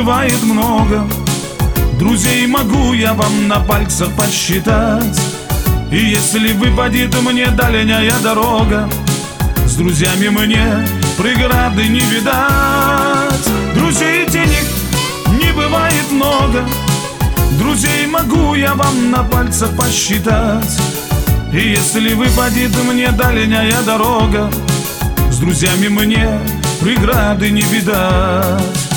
бывает много. Друзей могу я вам на пальцах посчитать. И если выпадет мне дальняя дорога, с друзьями мне преграды не видать. Друзей денег не бывает много. Друзей могу я вам на пальцах посчитать. И если выпадет мне дальняя дорога, с друзьями мне преграды не видать.